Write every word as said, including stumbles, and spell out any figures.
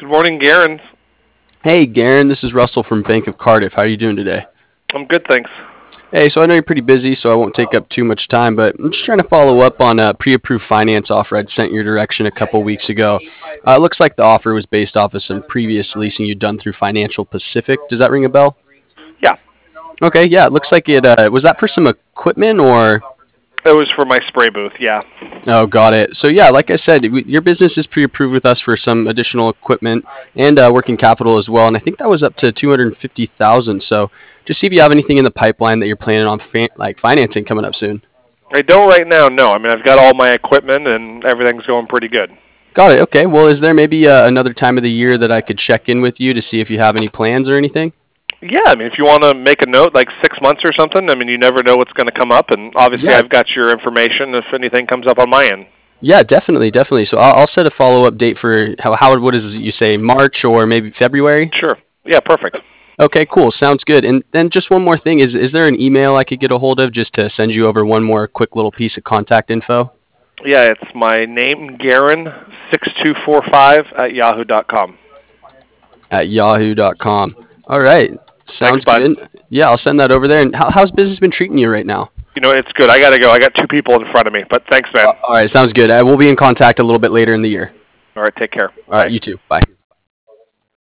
morning, Garen. Hey, Garen, this is Russell from Bank of Cardiff. How are you doing today? I'm good, thanks. Hey, so I know you're pretty busy, so I won't take up too much time, but I'm just trying to follow up on a pre-approved finance offer I'd sent your direction a couple weeks ago. Uh, it looks like the offer was based off of some previous leasing you'd done through Financial Pacific. Does that ring a bell? Yeah, Okay, yeah, it looks like it uh, was that for some equipment or it was for my spray booth, yeah. Oh, got it. So yeah, like I said, we, your business is pre-approved with us for some additional equipment and uh, working capital as well, and I think that was up to two hundred fifty thousand. So just see if you have anything in the pipeline that you're planning on fa- like financing coming up soon. I don't right now, no. I mean, I've got all my equipment and everything's going pretty good. Got it. Okay. Well, is there maybe uh, another time of the year that I could check in with you to see if you have any plans or anything? Yeah, I mean, if you want to make a note, like six months or something, I mean, you never know what's going to come up, and obviously Yeah. I've got your information if anything comes up on my end. Yeah, definitely, definitely. So I'll, I'll set a follow-up date for how Howard. What is you say, March or maybe February? Sure. Yeah, perfect. Okay, cool. Sounds good. And then just one more thing is is there an email I could get a hold of just to send you over one more quick little piece of contact info? Yeah, it's my name, Garen, six two four five at yahoo dot com. At yahoo dot com. All right. Sounds Thanks, bud. good. Yeah, I'll send that over there. And how, how's business been treating you right now? You know, it's good. I got to go. I got two people in front of me, but thanks, man. All right, sounds good. I will be in contact a little bit later in the year. All right, take care. All right, Bye. you too. Bye.